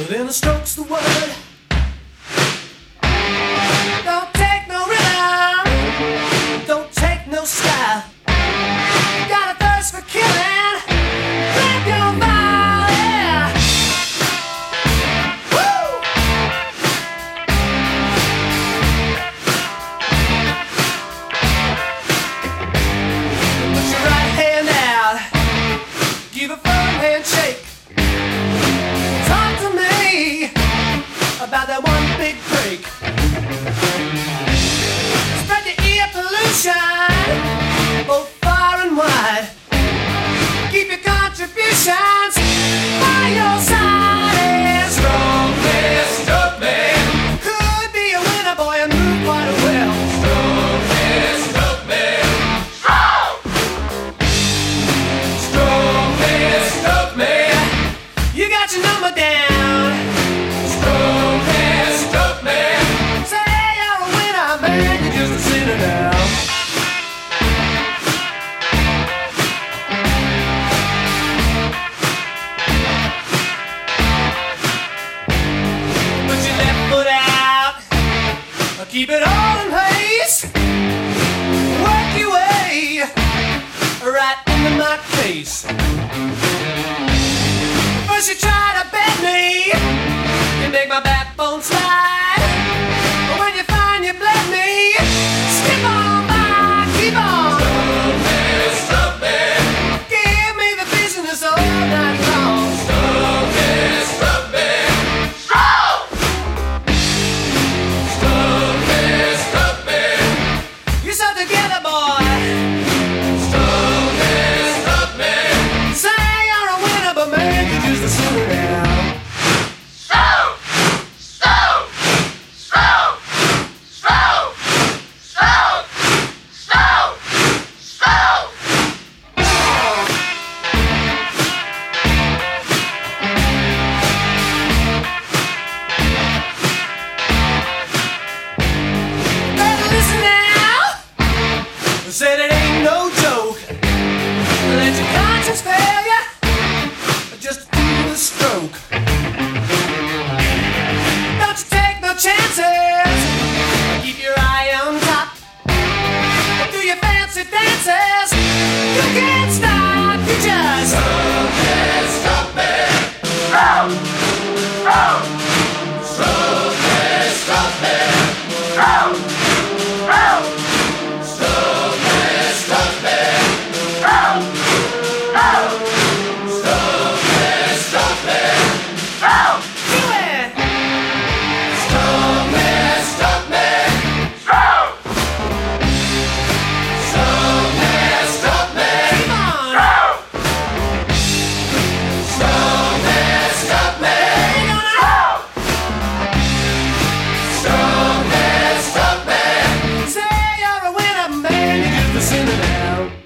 Within the strokes the word. Don't take no rhythm, don't take no style. You got a thirst for killing, grab your vial, yeah. Woo! Put your right hand out, give a firm handshake. Talk to me about that one big break. Spread the air pollution both far and wide. Keep your contributions by your side. And stroke me. Could be a winner, boy, and move quite well. Stroke me. Stroke me. You got your number down. Stroke me. Say you're a winner, man, you're just a sinner now. Put your left foot out, keep it all in place. Work your way right into my face. First you try to bend me, you make my backbone slide. But when you find you bled me, skip on by, keep on. Stroke me. Give me the business all night long. Stroke me. Stroke me. You're so together, boy. Stroke me. Say you're a winner, but man, you're just a sinner now. Said it ain't no joke. Let your conscience fail ya, just do the stroke. Don't you take no chances, keep your eye on top. Do your fancy dances, you can't stop, you just stop me. Stroke me. Stop me. Sinner now.